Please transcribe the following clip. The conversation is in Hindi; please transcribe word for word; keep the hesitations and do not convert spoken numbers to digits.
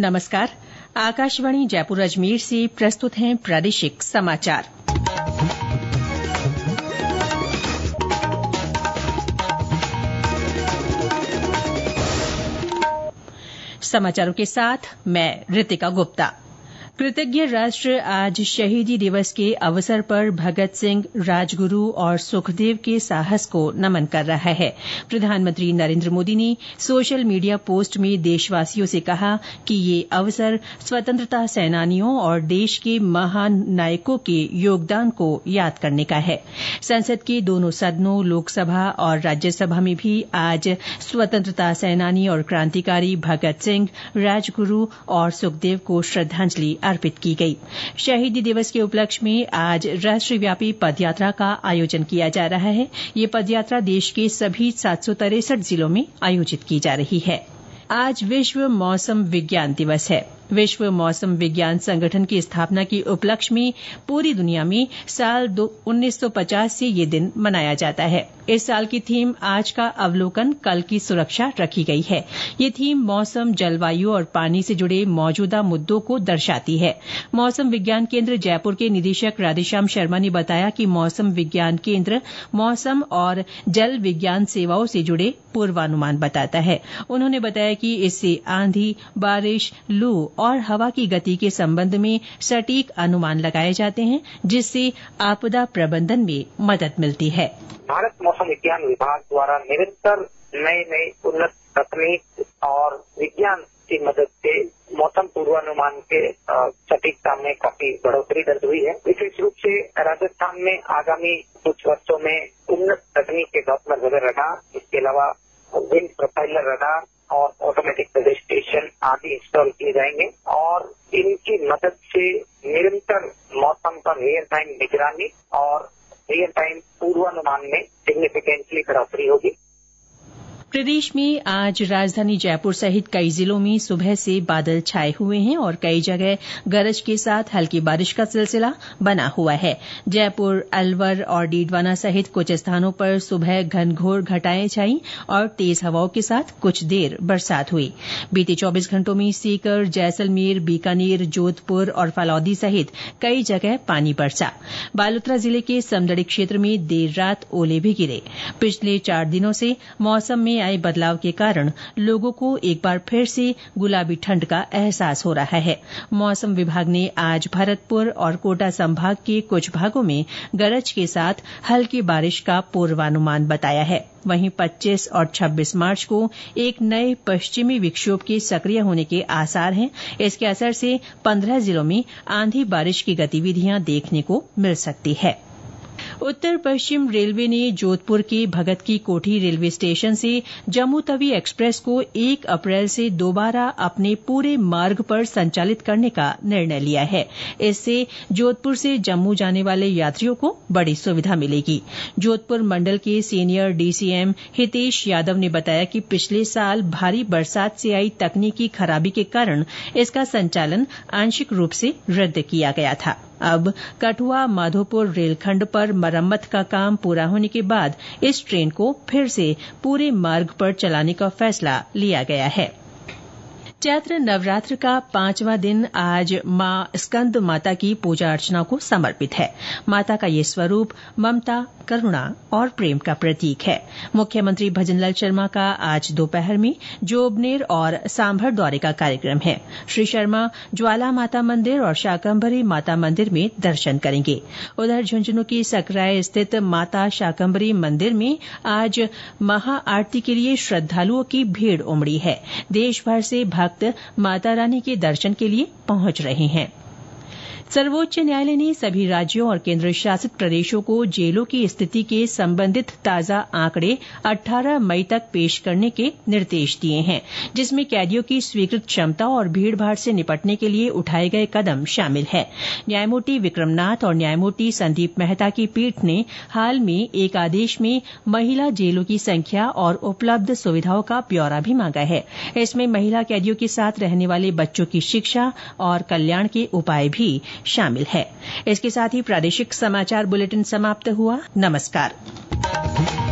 नमस्कार। आकाशवाणी जयपुर अजमेर से प्रस्तुत हैं प्रादेशिक समाचार। समाचारों के साथ मैं ऋतिका गुप्ता। कृतज्ञ राष्ट्र आज शहीदी दिवस के अवसर पर भगत सिंह, राजगुरु और सुखदेव के साहस को नमन कर रहा है। प्रधानमंत्री नरेंद्र मोदी ने सोशल मीडिया पोस्ट में देशवासियों से कहा कि ये अवसर स्वतंत्रता सेनानियों और देश के महान नायकों के योगदान को याद करने का है। संसद के दोनों सदनों, लोकसभा और राज्यसभा में भी आज स्वतंत्रता सेनानी और क्रांतिकारी भगत सिंह, राजगुरु और सुखदेव को श्रद्धांजलि अर्पित की गई। शहीदी दिवस के उपलक्ष्य में आज राष्ट्रव्यापी पदयात्रा का आयोजन किया जा रहा है। ये पदयात्रा देश के सभी सात सौ तिरसठ जिलों में आयोजित की जा रही है। आज विश्व मौसम विज्ञान दिवस है। विश्व मौसम विज्ञान संगठन की स्थापना के उपलक्ष्य में पूरी दुनिया में साल उन्नीस सौ पचास से ये दिन मनाया जाता है। इस साल की थीम आज का अवलोकन, कल की सुरक्षा रखी गई है। ये थीम मौसम, जलवायु और पानी से जुड़े मौजूदा मुद्दों को दर्शाती है। मौसम विज्ञान केंद्र जयपुर के निदेशक राधेश्याम शर्मा ने बताया कि मौसम विज्ञान केंद्र मौसम और जल विज्ञान सेवाओं से जुड़े पूर्वानुमान बताता है। उन्होंने बताया कि इससे आंधी, बारिश, लू और हवा की गति के संबंध में सटीक अनुमान लगाए जाते हैं, जिससे आपदा प्रबंधन में मदद मिलती है। भारत मौसम विज्ञान विभाग द्वारा निरंतर नए नए उन्नत तकनीक और विज्ञान की मदद से मौसम पूर्वानुमान के सटीकता में काफी बढ़ोतरी दर्ज हुई है। विशेष रूप से राजस्थान में आगामी कुछ वर्षों में उन्नत तकनीक के डॉपलर वेदर रडार, इसके अलावा विंड प्रोफाइलर रडार और ऑटोमेटिक वेदर स्टेशन आदि इंस्टॉल किए जाएंगे और इनकी मदद से निरंतर मौसम का रियल टाइम निगरानी और रियल टाइम पूर्वानुमान में सिग्निफिकेंटली बढ़ोतरी होगी। प्रदेश में आज राजधानी जयपुर सहित कई जिलों में सुबह से बादल छाए हुए हैं और कई जगह गरज के साथ हल्की बारिश का सिलसिला बना हुआ है। जयपुर, अलवर और डीडवाना सहित कुछ स्थानों पर सुबह घनघोर घटाएं छाई और तेज हवाओं के साथ कुछ देर बरसात हुई। बीते चौबीस घंटों में सीकर, जैसलमेर, बीकानेर, जोधपुर और फलौदी सहित कई जगह पानी बरसा। बालोतरा जिले के समदड़ी क्षेत्र में देर रात ओले भी गिरे। पिछले चार दिनों से मौसम में आए बदलाव के कारण लोगों को एक बार फिर से गुलाबी ठंड का एहसास हो रहा है। मौसम विभाग ने आज भरतपुर और कोटा संभाग के कुछ भागों में गरज के साथ हल्की बारिश का पूर्वानुमान बताया है। वहीं पच्चीस और छब्बीस मार्च को एक नए पश्चिमी विक्षोभ के सक्रिय होने के आसार हैं। इसके असर से पंद्रह जिलों में आंधी बारिश की गतिविधियां देखने को मिल सकती है। उत्तर पश्चिम रेलवे ने जोधपुर के भगत की कोठी रेलवे स्टेशन से जम्मू तवी एक्सप्रेस को एक अप्रैल से दोबारा अपने पूरे मार्ग पर संचालित करने का निर्णय लिया है। इससे जोधपुर से जम्मू जाने वाले यात्रियों को बड़ी सुविधा मिलेगी। जोधपुर मंडल के सीनियर डीसीएम हितेश यादव ने बताया कि पिछले साल भारी बरसात से आई तकनीकी खराबी के कारण इसका संचालन आंशिक रूप से रद्द किया गया था। अब कठुआ माधोपुर रेलखंड पर मरम्मत का काम पूरा होने के बाद इस ट्रेन को फिर से पूरे मार्ग पर चलाने का फैसला लिया गया है। चैत्र नवरात्र का पांचवा दिन आज मां स्कंद माता की पूजा अर्चना को समर्पित है। माता का ये स्वरूप ममता, करुणा और प्रेम का प्रतीक है। मुख्यमंत्री भजनलाल शर्मा का आज दोपहर में जोबनेर और सांभर दौरे का कार्यक्रम है। श्री शर्मा ज्वाला माता मंदिर और शाकंभरी माता मंदिर में दर्शन करेंगे। उधर झुंझुनू की सकराय स्थित माता शाकंभरी मंदिर में आज महाआरती के लिए श्रद्धालुओं की भीड़ उमड़ी है। देश भर से भक्त माता रानी के दर्शन के लिए पहुंच रहे हैं। सर्वोच्च न्यायालय ने सभी राज्यों और केंद्र शासित प्रदेशों को जेलों की स्थिति के संबंधित ताजा आंकड़े अठारह मई तक पेश करने के निर्देश दिए हैं, जिसमें कैदियों की स्वीकृत क्षमता और भीड़भाड़ से निपटने के लिए उठाए गए कदम शामिल है। न्यायमूर्ति विक्रमनाथ और न्यायमूर्ति संदीप मेहता की पीठ ने हाल में एक आदेश में महिला जेलों की संख्या और उपलब्ध सुविधाओं का ब्यौरा भी मांगा है। इसमें महिला कैदियों के साथ रहने वाले बच्चों की शिक्षा और कल्याण के उपाय भी शामिल है। इसके साथ ही प्रादेशिक समाचार बुलेटिन समाप्त हुआ। नमस्कार।